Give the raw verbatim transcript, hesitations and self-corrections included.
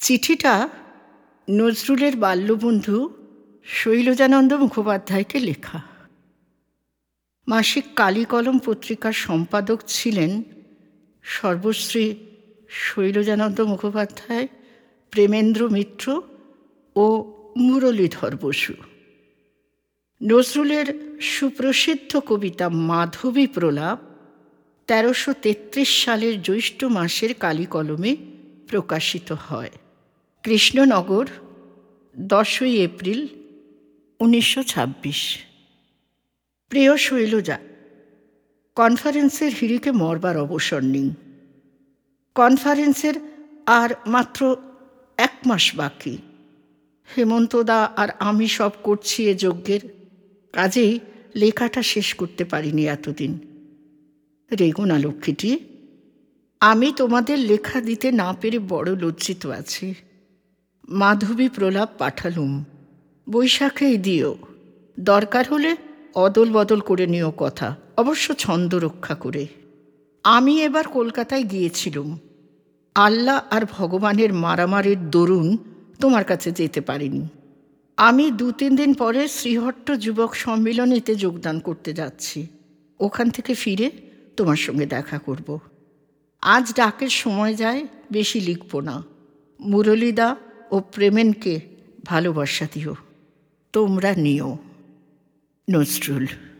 চিঠিটা নজরুলের বাল্যবন্ধু শৈলজানন্দ মুখোপাধ্যায়কে লেখা। মাসিক কালিকলম পত্রিকার সম্পাদক ছিলেন সর্বশ্রী শৈলজানন্দ মুখোপাধ্যায়, প্রেমেন্দ্র মিত্র ও মুরলীধর বসু। নজরুলের সুপ্রসিদ্ধ কবিতা মাধবী প্রলাপ তেরোশো তেত্রিশ সালের জ্যৈষ্ঠ মাসের কালিকলমে প্রকাশিত হয়। কৃষ্ণনগর, দশই এপ্রিল উনিশশো ছাব্বিশ। প্রিয় শৈলজা, কনফারেন্সের হিড়িকে মরবার অবসর নেই। কনফারেন্সের আর মাত্র এক মাস বাকি। হেমন্তদা আর আমি সব করছি এ যজ্ঞের, কাজেই লেখাটা শেষ করতে পারিনি এতদিন। রেগো না লক্ষ্মীটি, আমি তোমাদের লেখা দিতে না পেরে বড় লজ্জিত আছি। মাধবী প্রলাপ পাঠালুম, বৈশাখেই দিও। দরকার হলে অদল বদল করে নিও কথা, অবশ্য ছন্দ রক্ষা করে। আমি এবার কলকাতায় গিয়েছিলুম। আল্লাহ আর ভগবানের মারামারির দরুন তোমার কাছে যেতে পারিনি। আমি দু তিন দিন পরে শ্রীহট্ট যুবক সম্মিলনীতে যোগদান করতে যাচ্ছি। ওখান থেকে ফিরে তোমার সঙ্গে দেখা করব। আজ ডাকের সময় যায়, বেশি লিখব না। মুরলীদা ও প্রেমেনকে ভালোবাসা দিও। তোমরা নিও। নজরুল।